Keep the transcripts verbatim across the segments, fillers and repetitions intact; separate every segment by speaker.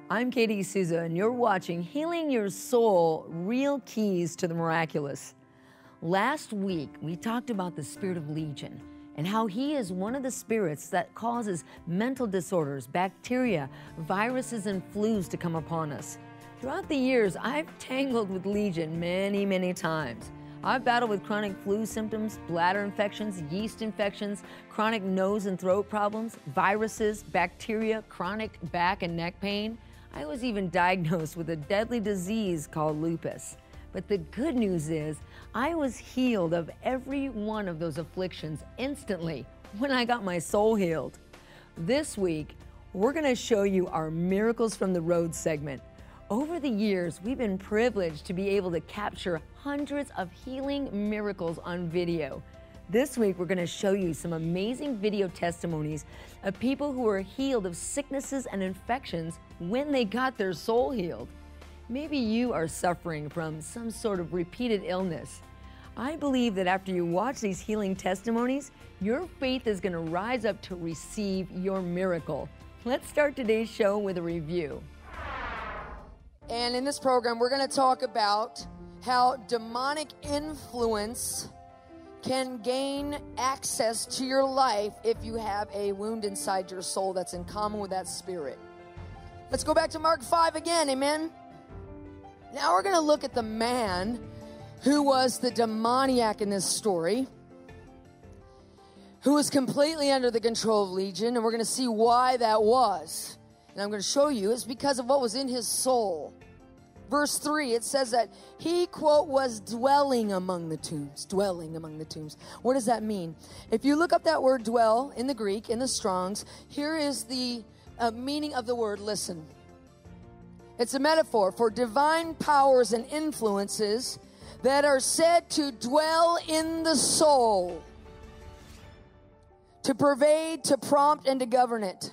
Speaker 1: I'm Katie Souza, and you're watching Healing Your Soul, Real Keys to the Miraculous. Last week, we talked about the spirit of Legion and how he is one of the spirits that causes mental disorders, bacteria, viruses, and flus to come upon us. Throughout the years, I've tangled with Legion many, many times. I've battled with chronic flu symptoms, bladder infections, yeast infections, chronic nose and throat problems, viruses, bacteria, chronic back and neck pain. I was even diagnosed with a deadly disease called lupus. But the good news is, I was healed of every one of those afflictions instantly when I got my soul healed. This week, we're going to show you our Miracles from the Road segment. Over the years, we've been privileged to be able to capture hundreds of healing miracles on video. This week, we're going to show you some amazing video testimonies of people who were healed of sicknesses and infections when they got their soul healed. Maybe you are suffering from some sort of repeated illness. I believe that after you watch these healing testimonies, your faith is going to rise up to receive your miracle. Let's start today's show with a review. And in this program, we're going to talk about how demonic influence can gain access to your life if you have a wound inside your soul that's in common with that spirit. Let's go back to Mark five again, amen? Now we're going to look at the man who was the demoniac in this story, who was completely under the control of Legion, and we're going to see why that was. And I'm going to show you it's because of what was in his soul. Verse three, it says that he, quote, was dwelling among the tombs. Dwelling among the tombs. What does that mean? If you look up that word dwell in the Greek, in the Strongs, here is the uh, meaning of the word listen. It's a metaphor for divine powers and influences that are said to dwell in the soul, to pervade, to prompt, and to govern it.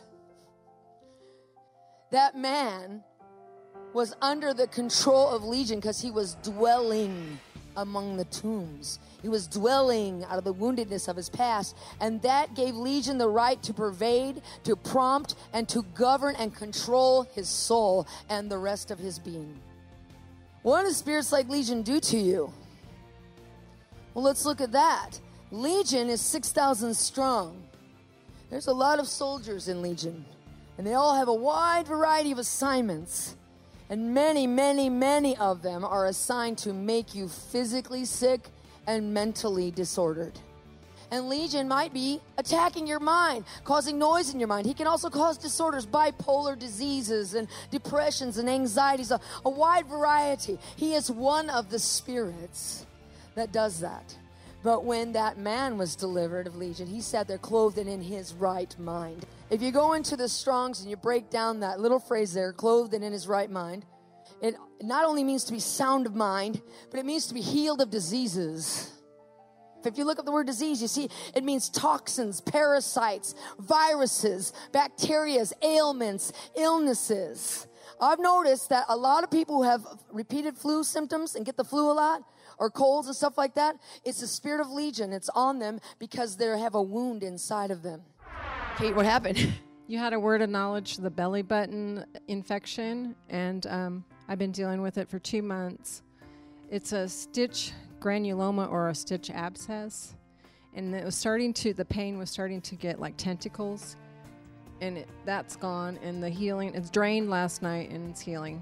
Speaker 1: That man was under the control of Legion because he was dwelling among the tombs. He was dwelling out of the woundedness of his past, and that gave Legion the right to pervade, to prompt, and to govern and control his soul and the rest of his being. What does spirits like Legion do to you? Well, let's look at that. Legion is six thousand strong. There's a lot of soldiers in Legion, and they all have a wide variety of assignments. And many, many, many of them are assigned to make you physically sick and mentally disordered. And Legion might be attacking your mind, causing noise in your mind. He can also cause disorders, bipolar diseases and depressions and anxieties, a, a wide variety. He is one of the spirits that does that. But when that man was delivered of Legion, he sat there clothed and in his right mind. If you go into the Strongs and you break down that little phrase there, clothed and in his right mind, it not only means to be sound of mind, but it means to be healed of diseases. If you look up the word disease, you see it means toxins, parasites, viruses, bacteria, ailments, illnesses. I've noticed that a lot of people who have repeated flu symptoms and get the flu a lot, or colds and stuff like that, it's the spirit of Legion. It's on them because they have a wound inside of them. Kate, what happened?
Speaker 2: You had a word of knowledge, the belly button infection, and um, I've been dealing with it for two months. It's a stitch granuloma or a stitch abscess, and it was starting to, the pain was starting to get like tentacles, and it, that's gone, and the healing, it's drained last night, and it's healing.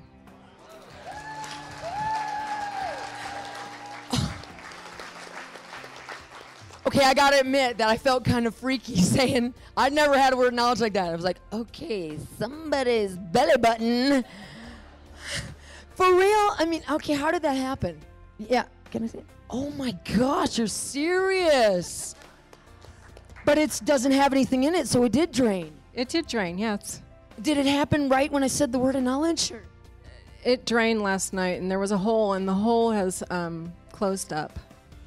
Speaker 1: Okay, I gotta admit that I felt kind of freaky saying, I'd never had a word of knowledge like that. I was like, okay, somebody's belly button. For real? I mean, okay, how did that happen? Yeah, can I say it? Oh my gosh, you're serious. But it doesn't have anything in it, so it did drain.
Speaker 2: It did drain, yes.
Speaker 1: Did it happen right when I said the word of knowledge? Or?
Speaker 2: It drained last night, and there was a hole, and the hole has um, closed up.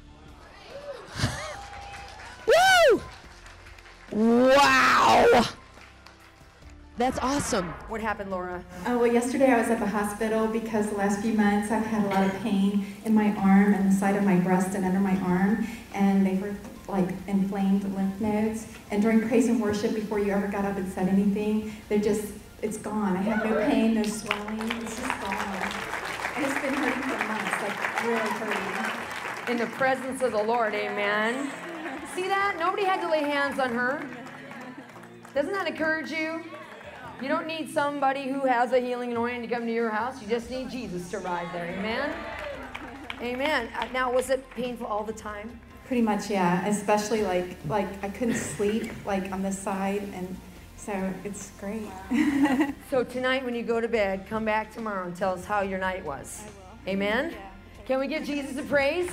Speaker 1: Wow! That's awesome. What happened, Laura?
Speaker 3: Oh, well, yesterday I was at the hospital because the last few months I've had a lot of pain in my arm and the side of my breast and under my arm, and they were like inflamed lymph nodes. And during praise and worship, before you ever got up and said anything, they just, it's gone. I have no pain, no swelling.
Speaker 1: in the presence of the Lord. Amen. See that? Nobody had to lay hands on her. Doesn't that encourage you? You don't need somebody who has a healing anointing to come to your house. You just need Jesus to arrive there. Amen? Amen. Uh, Now, was it painful all the time?
Speaker 3: Pretty much, yeah. Especially like like I couldn't sleep like on this side, and so it's great.
Speaker 1: So tonight when you go to bed, come back tomorrow and tell us how your night was.
Speaker 3: I will.
Speaker 1: Amen?
Speaker 3: Yeah.
Speaker 1: Can we give Jesus a praise?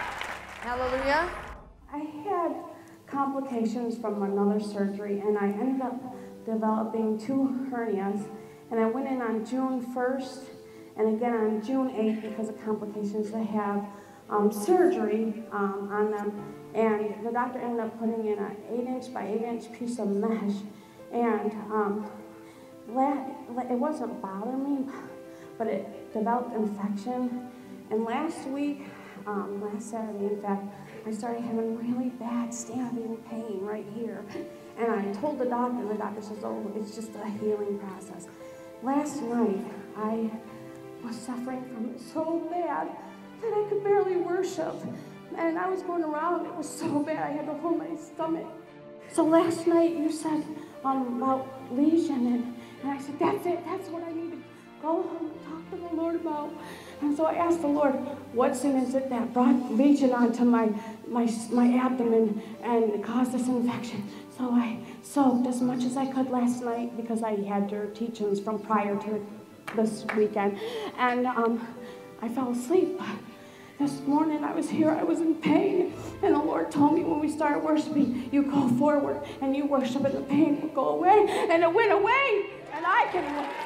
Speaker 1: Hallelujah.
Speaker 4: I had complications from another surgery, and I ended up developing two hernias, and I went in on June first and again on June eighth because of complications. I have um, surgery um, on them, and the doctor ended up putting in an eight inch by eight inch piece of mesh, and um, la- it wasn't bothering me, but it developed infection. And last week, um, last Saturday in fact, I started having really bad stabbing pain right here. And I told the doctor, and the doctor says, oh, it's just a healing process. Last night, I was suffering from it so bad that I could barely worship. And I was going around, it was so bad, I had to hold my stomach. So last night, you said um, about lesion, and, and I said, that's it, that's what I need to go home and talk to the Lord about. And so I asked the Lord, what sin is it that brought lesion onto my, my, my abdomen and caused this infection? So I soaked as much as I could last night because I had your teachings from prior to this weekend. And um, I fell asleep. This morning I was here, I was in pain. And the Lord told me when we started worshiping, you go forward and you worship and the pain will go away. And it went away. And I can,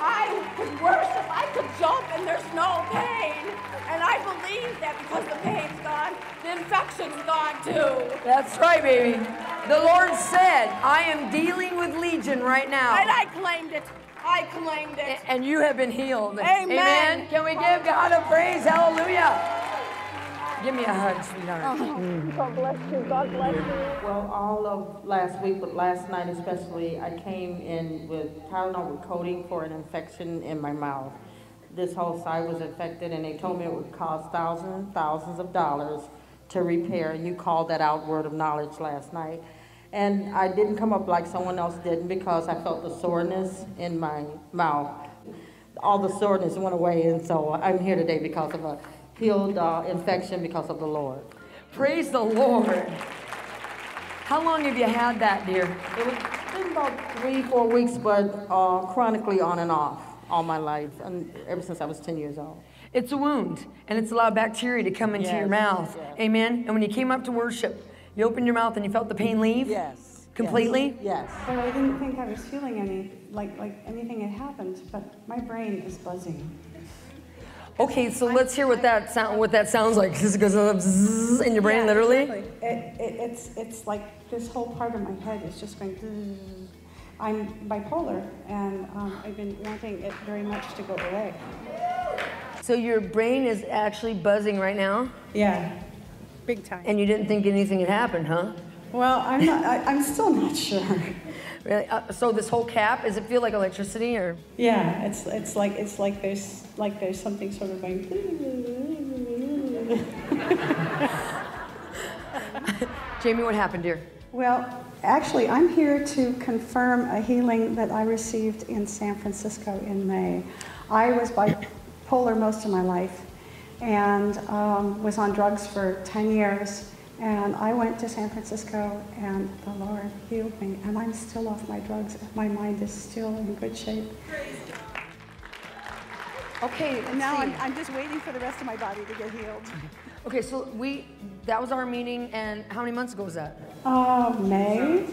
Speaker 4: I could worship, I could jump, and there's no pain. And I believe that because the pain's gone, the infection's gone too.
Speaker 1: That's right, baby. The Lord said, I am dealing with legion right now.
Speaker 4: And I claimed it. I claimed it.
Speaker 1: A- And you have been healed.
Speaker 4: Amen.
Speaker 1: Amen. Can we give God a praise? Hallelujah. Give me a hug, sweetheart.
Speaker 4: God bless you. God bless you.
Speaker 5: Well, all of last week, but last night especially, I came in with Tylenol with coating for an infection in my mouth. This whole side was infected, and they told me it would cost thousands and thousands of dollars to repair, and you called that out word of knowledge last night. And I didn't come up like someone else did because I felt the soreness in my mouth. All the soreness went away, and so I'm here today because of a healed uh, infection because of the Lord.
Speaker 1: Praise the Lord. How long have you had that, dear?
Speaker 5: It was been about three, four weeks, but uh, chronically on and off all my life, and ever since I was ten years old.
Speaker 1: It's a wound, and it's allowed bacteria to come into
Speaker 5: Yes,
Speaker 1: your mouth.
Speaker 5: yes.
Speaker 1: Amen. And when you came up to worship, you opened your mouth and you felt the pain leave?
Speaker 5: Yes.
Speaker 1: Completely?
Speaker 5: Yes.
Speaker 6: But I didn't think I was feeling any, like, like anything had happened, but my brain is buzzing.
Speaker 1: Okay, so let's hear what that sound what that sounds like. This goes up zzz in your brain,
Speaker 6: Yeah,
Speaker 1: literally.
Speaker 6: exactly. It, it, it's, it's like this whole part of my head is just going, zzz. I'm bipolar, and um, I've been wanting it very much to go away.
Speaker 1: So your brain is actually buzzing right now,
Speaker 6: Yeah, big time.
Speaker 1: and you didn't think anything had happened, huh?
Speaker 6: Well, I'm not, I, I'm still not sure.
Speaker 1: Really? Uh, so this whole cap, does it feel like electricity, or?
Speaker 6: Yeah, it's, it's like, it's like there's, like there's something sort of going.
Speaker 1: Jamie, what happened, dear?
Speaker 6: Well, actually, I'm here to confirm a healing that I received in San Francisco in May. I was bipolar most of my life and um, was on drugs for ten years. And I went to San Francisco and the Lord healed me. And I'm still off my drugs. My mind is still in good shape.
Speaker 1: Okay,
Speaker 6: And now I'm, I'm just waiting for the rest of my body to get healed.
Speaker 1: Okay, so we, that was our meeting, and how many months ago was that?
Speaker 6: Uh, May?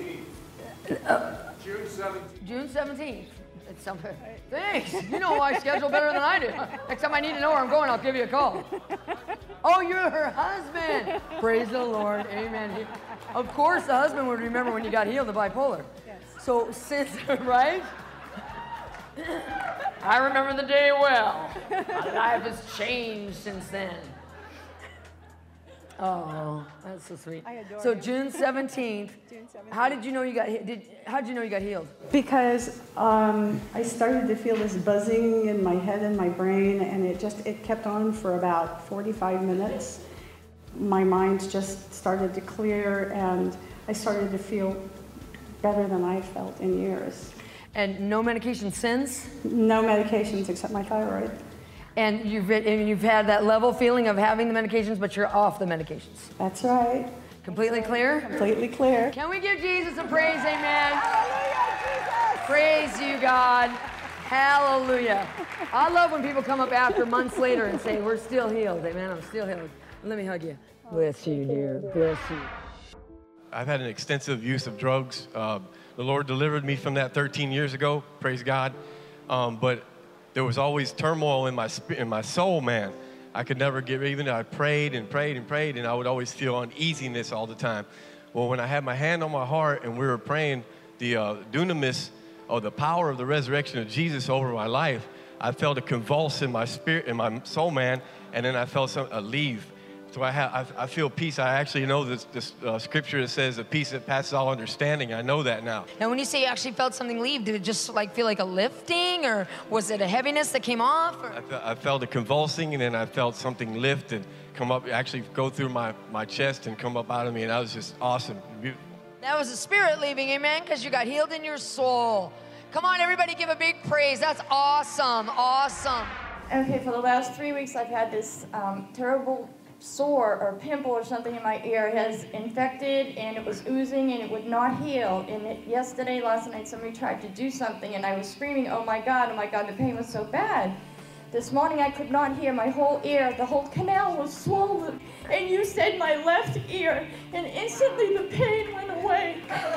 Speaker 1: June seventeenth. It's something. Thanks. You know my schedule better than I do. Next time I need to know where I'm going, I'll give you a call. Oh, you're her husband. Praise the Lord. Amen. Of course, the husband would remember when you got healed of bipolar.
Speaker 6: Yes.
Speaker 1: So since, right? I remember the day well. My life has changed since then. Oh, that's so sweet.
Speaker 6: I adore
Speaker 1: So
Speaker 6: you.
Speaker 1: June seventeenth.
Speaker 6: June seventeenth.
Speaker 1: How did you know you got he- did how did you know you got healed?
Speaker 6: Because um, I started to feel this buzzing in my head and my brain, and it just it kept on for about forty-five minutes. my mind just started to clear, and I started to feel better than I've felt in years.
Speaker 1: And no medication since?
Speaker 6: No medications except my thyroid.
Speaker 1: And you've, been, and you've had that level feeling of having the medications, but you're off the medications.
Speaker 6: That's right.
Speaker 1: Completely clear?
Speaker 6: Completely clear.
Speaker 1: Can we give Jesus a praise, amen?
Speaker 6: Hallelujah, Jesus!
Speaker 1: Praise you, God. Hallelujah. I love when people come up after months later and say, we're still healed. Amen, I'm still healed. Let me hug you. Bless you, dear. Bless you.
Speaker 7: I've had an extensive use of drugs. Uh, the Lord delivered me from that thirteen years ago, praise God. Um, but there was always turmoil in my sp- in my soul, man. I could never get, even though I prayed and prayed and prayed, and I would always feel uneasiness all the time. Well, when I had my hand on my heart and we were praying the uh, dunamis, or the power of the resurrection of Jesus over my life, I felt a convulse in my spirit, in my soul, man, and then I felt some, a leave. So I, have, I, I feel peace. I actually know this, this uh, scripture that says the peace that passes all understanding. I know that now.
Speaker 1: Now, when you say you actually felt something leave, did it just like feel like a lifting, or was it a heaviness that came off? Or?
Speaker 7: I, fe- I felt a convulsing, and then I felt something lift and come up, actually go through my, my chest and come up out of me, and that was just awesome. Beautiful.
Speaker 1: That was the spirit leaving, amen, because you got healed in your soul. Come on, everybody, give a big praise. That's awesome, awesome.
Speaker 8: Okay, for the last three weeks, I've had this um, terrible sore or pimple or something in my ear. It has infected, and it was oozing, and it would not heal. And it, yesterday, last night, somebody tried to do something, and I was screaming, oh my God, oh my God, the pain was so bad. This morning, I could not hear. My whole ear, the whole canal was swollen. And you said my left ear, and instantly the pain went away.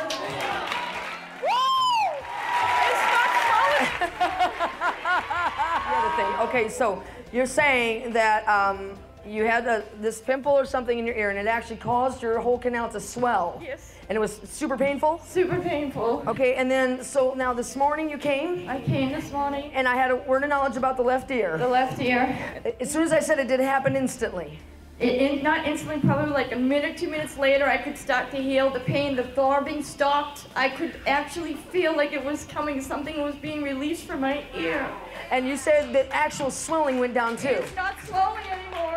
Speaker 1: The other thing. Okay, so you're saying that um, you had a, this pimple or something in your ear, and it actually caused your whole canal to swell.
Speaker 8: Yes.
Speaker 1: And it was super painful?
Speaker 8: Super painful.
Speaker 1: Okay, and then, so now this morning you came?
Speaker 8: I came this morning.
Speaker 1: And I had a word of knowledge about the left ear.
Speaker 8: The left ear.
Speaker 1: As soon as I said it, did it happen instantly?
Speaker 8: It, it, not instantly, probably like a minute, two minutes later, I could start to heal the pain. The throbbing stopped. I could actually feel like it was coming. Something was being released from my ear.
Speaker 1: And you said that actual swelling went down too.
Speaker 8: It's not swelling anymore.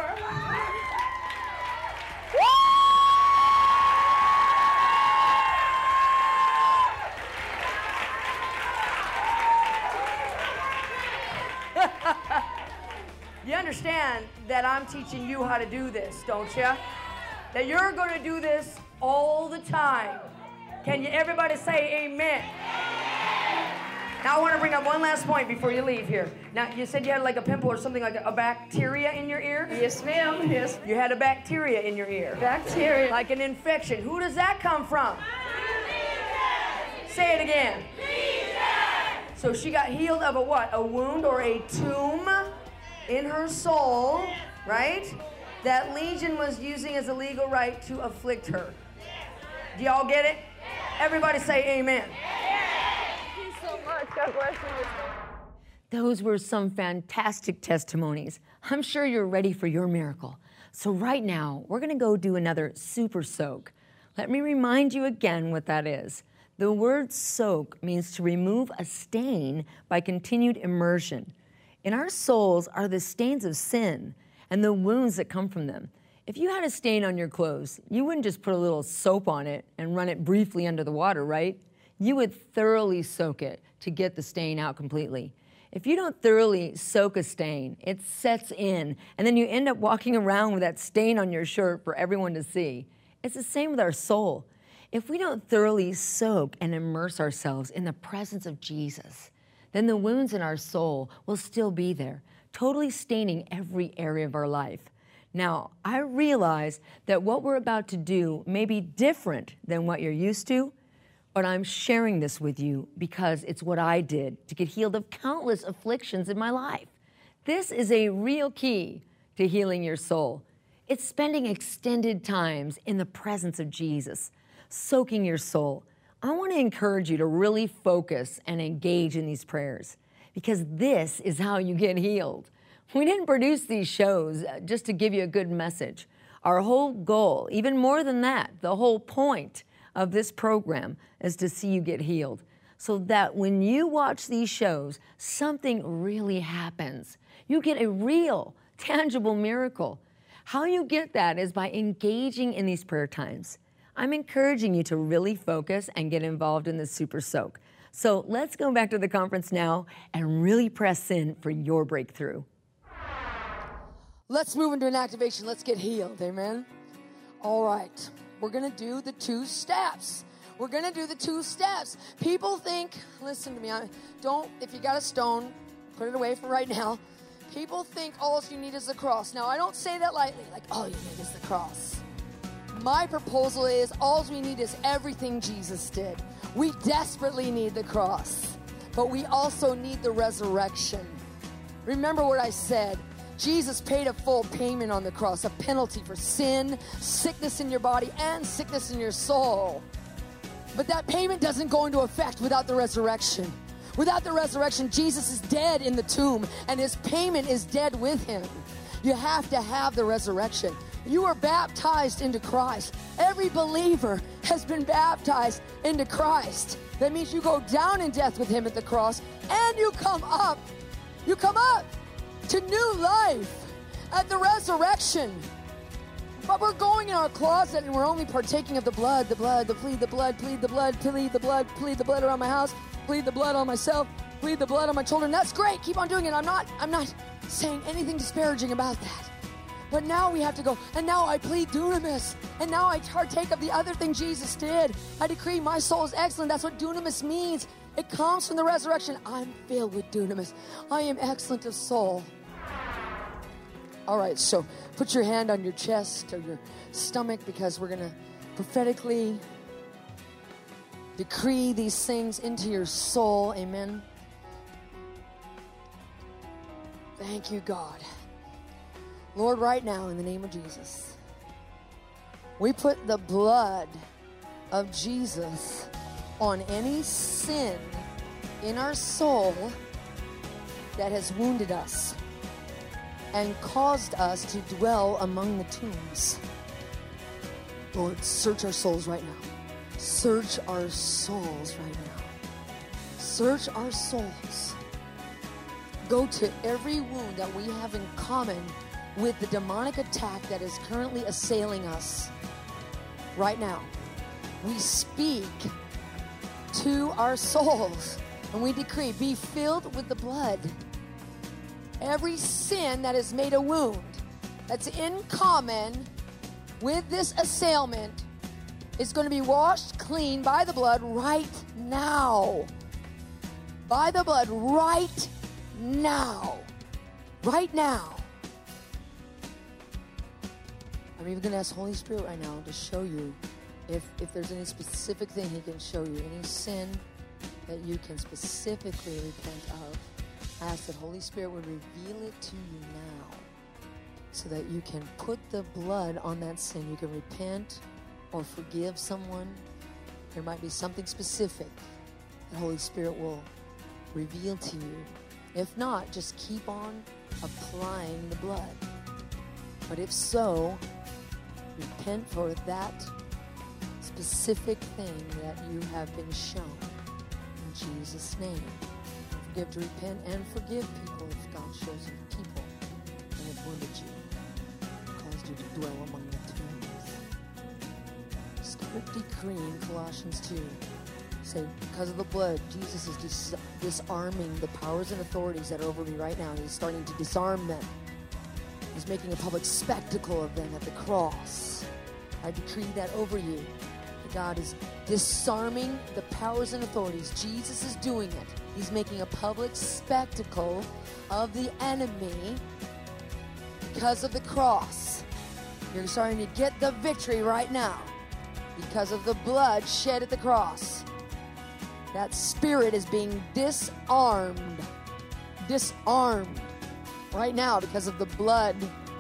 Speaker 1: You understand that I'm teaching you how to do this, don't you? That you're going to do this all the time. Can you everybody say amen? Now I want to bring up one last point before you leave here. Now you said you had like a pimple or something like a, a bacteria in your ear?
Speaker 8: Yes, ma'am. Yes.
Speaker 1: You had a bacteria in your ear.
Speaker 8: Bacteria.
Speaker 1: Like an infection. Who does that come from? Say it again. So she got healed of a what? A wound or a tomb in her soul, right? That Legion was using as a legal right to afflict her. Do y'all get it? Everybody say amen.
Speaker 8: Thank you so much. God bless you.
Speaker 1: Those were some fantastic testimonies. I'm sure you're ready for your miracle. So right now, we're going to go do another super soak. Let me remind you again what that is. The word soak means to remove a stain by continued immersion. In our souls are the stains of sin and the wounds that come from them. If you had a stain on your clothes, you wouldn't just put a little soap on it and run it briefly under the water, right? You would thoroughly soak it to get the stain out completely. If you don't thoroughly soak a stain, it sets in, and then you end up walking around with that stain on your shirt for everyone to see. It's the same with our soul. If we don't thoroughly soak and immerse ourselves in the presence of Jesus, then the wounds in our soul will still be there, totally staining every area of our life. Now, I realize that what we're about to do may be different than what you're used to, but I'm sharing this with you because it's what I did to get healed of countless afflictions in my life. This is a real key to healing your soul. It's spending extended times in the presence of Jesus, soaking your soul. I want to encourage you to really focus and engage in these prayers because this is how you get healed. We didn't produce these shows just to give you a good message. Our whole goal, even more than that, the whole point of this program is to see you get healed so that when you watch these shows, something really happens. You get a real, tangible miracle. How you get that is by engaging in these prayer times. I'm encouraging you to really focus and get involved in the Super Soak. So let's go back to the conference now and really press in for your breakthrough.
Speaker 9: Let's move into an activation. Let's get healed. Amen. All right. We're going to do the two steps. We're going to do the two steps. People think, listen to me, I don't, if you got a stone, put it away for right now. People think all you need is the cross. Now, I don't say that lightly, like all you need is the cross. My proposal is all we need is everything Jesus did. We desperately need the cross, but we also need the resurrection. Remember what I said. Jesus paid a full payment on the cross, a penalty for sin, sickness in your body, and sickness in your soul. But that payment doesn't go into effect without the resurrection. Without the resurrection, Jesus is dead in the tomb, and his payment is dead with him. You have to have the resurrection. You are baptized into Christ. Every believer has been baptized into Christ. That means you go down in death with him at the cross, and you come up. You come up to new life at the resurrection. But we're going in our closet and we're only partaking of the blood, the blood, the plead, the blood, plead the blood, plead the blood, plead the blood around my house, plead the blood on myself, plead the blood on my children. That's great. Keep on doing it. I'm not, I'm not saying anything disparaging about that. But now we have to go, and now I plead dunamis, and now I partake of the other thing Jesus did. I decree my soul is excellent. That's what dunamis means. It comes from the resurrection. I'm filled with dunamis. I am excellent of soul. All right, so put your hand on your chest or your stomach, because we're going to prophetically decree these things into your soul. Amen. Thank you, God. Lord, right now, in the name of Jesus, we put the blood of Jesus on any sin in our soul that has wounded us and caused us to dwell among the tombs. Lord, search our souls right now. Search our souls right now. Search our souls. Go to every wound that we have in common with the demonic attack that is currently assailing us right now. We speak to our souls and we decree, be filled with the blood. Every sin that has made a wound that's in common with this assailment is going to be washed clean by the blood right now. By the blood right now. Right now. I'm even going to ask Holy Spirit right now to show you if, if there's any specific thing he can show you, any sin that you can specifically repent of. Ask that Holy Spirit would reveal it to you now so that you can put the blood on that sin. You can repent or forgive someone. There might be something specific that Holy Spirit will reveal to you. If not, just keep on applying the blood. But if so, repent for that specific thing that you have been shown. In Jesus' name. Forgive to repent and forgive people if God shows you people that have wounded you, caused you to dwell among the tombs. Start decreeing Colossians two. Say, because of the blood, Jesus is dis- disarming the powers and authorities that are over me right now. He's starting to disarm them. He's making a public spectacle of them at the cross. I decree that over you. That God is disarming the powers and authorities. Jesus is doing it. He's making a public spectacle of the enemy because of the cross. You're starting to get the victory right now because of the blood shed at the cross. That spirit is being disarmed. Disarmed right now because of the blood.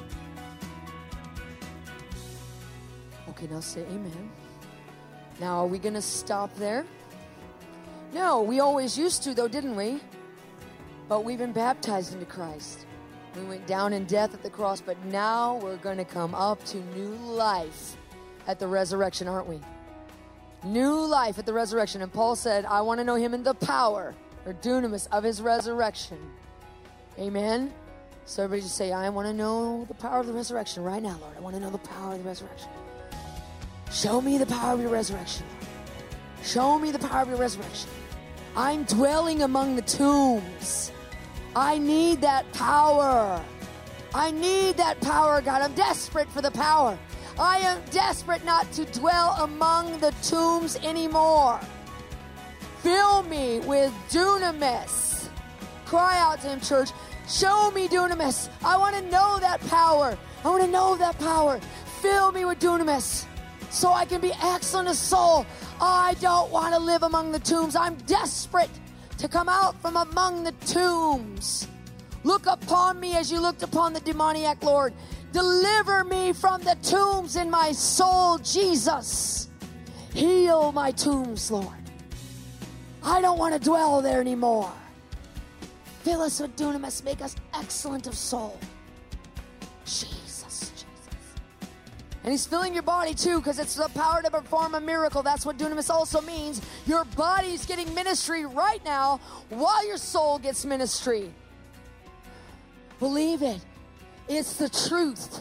Speaker 9: Okay, now say amen. Now, are we going to stop there? No, we always used to, though, didn't we? But we've been baptized into Christ. We went down in death at the cross, but now we're going to come up to new life at the resurrection, aren't we? New life at the resurrection. And Paul said, I want to know him in the power, or dunamis, of his resurrection. Amen? So everybody just say, I want to know the power of the resurrection right now, Lord. I want to know the power of the resurrection. Show me the power of your resurrection. Show me the power of your resurrection. I'm dwelling among the tombs. I need that power. I need that power, God. I'm desperate for the power. I am desperate not to dwell among the tombs anymore. Fill me with dunamis. Cry out to him, church. Show me dunamis. I want to know that power. I want to know that power. Fill me with dunamis so I can be excellent of soul. I don't want to live among the tombs. I'm desperate to come out from among the tombs. Look upon me as you looked upon the demoniac, Lord. Deliver me from the tombs in my soul, Jesus. Heal my tombs, Lord. I don't want to dwell there anymore. Fill us with dunamis. Make us excellent of soul. Jesus, Jesus. And he's filling your body too, because it's the power to perform a miracle. That's what dunamis also means. Your body's getting ministry right now while your soul gets ministry. Believe it. It's the truth.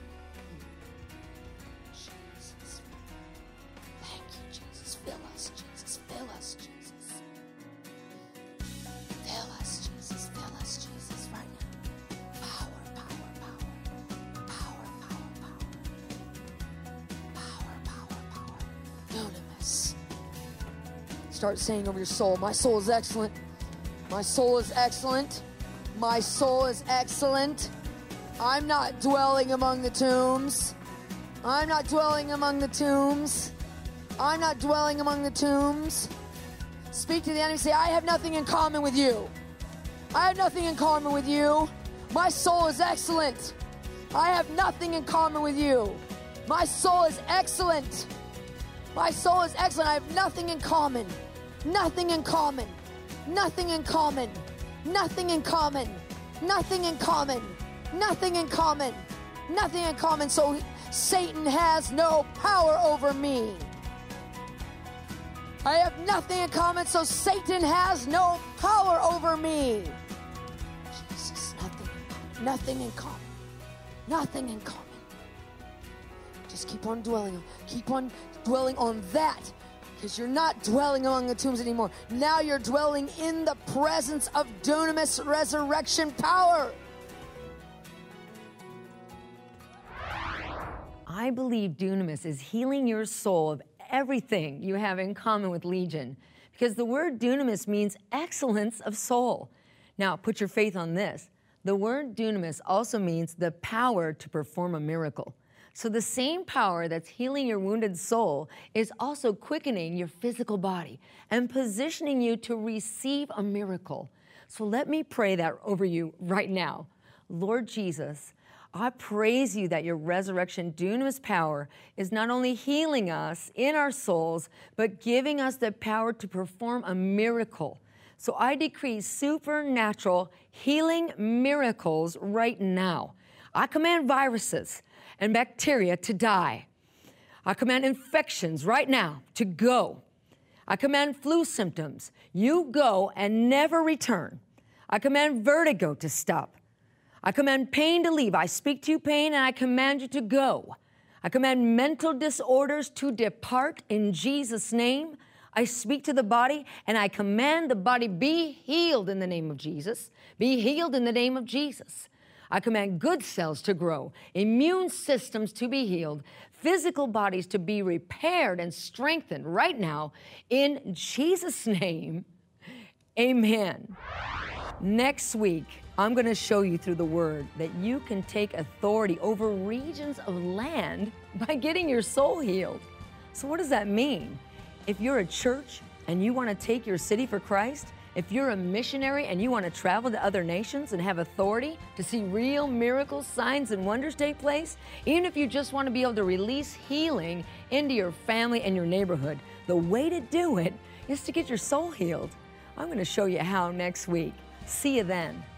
Speaker 9: Jesus. Thank you, Jesus. Fill us, Jesus. Fill us, Jesus. Fill us, Jesus. Fill us, Jesus, right now. Power, power, power. Power, power, power. Power, power, power. Dunamis. Start saying over your soul, my soul is excellent. My soul is excellent. My soul is excellent. I'm not dwelling among the tombs. I'm not dwelling among the tombs. I'm not dwelling among the tombs. Speak to the enemy. Say, I have nothing in common with you. I have nothing in common with you. My soul is excellent. I have nothing in common with you. My soul is excellent. My soul is excellent. I have nothing in common. Nothing in common. Nothing in common. Nothing in common. Nothing in common. Nothing in common. Nothing in common. So Satan has no power over me. I have nothing in common, so Satan has no power over me. Jesus, nothing in common. Nothing in common. Nothing in common. Just keep on dwelling. Keep on dwelling on that. Because you're not dwelling among the tombs anymore. Now you're dwelling in the presence of dunamis resurrection power.
Speaker 1: I believe dunamis is healing your soul of everything you have in common with Legion. Because the word dunamis means excellence of soul. Now, put your faith on this. The word dunamis also means the power to perform a miracle. So the same power that's healing your wounded soul is also quickening your physical body and positioning you to receive a miracle. So let me pray that over you right now. Lord Jesus, I praise you that your resurrection dunamis power is not only healing us in our souls, but giving us the power to perform a miracle. So I decree supernatural healing miracles right now. I command viruses and bacteria to die. I command infections right now to go. I command flu symptoms. You go and never return. I command vertigo to stop. I command pain to leave. I speak to you, pain, and I command you to go. I command mental disorders to depart in Jesus' name. I speak to the body, and I command the body be healed in the name of Jesus. Be healed in the name of Jesus. I command good cells to grow, immune systems to be healed, physical bodies to be repaired and strengthened right now in Jesus' name. Amen. Next week, I'm going to show you through the Word that you can take authority over regions of land by getting your soul healed. So what does that mean? If you're a church and you want to take your city for Christ, if you're a missionary and you want to travel to other nations and have authority to see real miracles, signs, and wonders take place, even if you just want to be able to release healing into your family and your neighborhood, the way to do it is to get your soul healed. I'm going to show you how next week. See you then.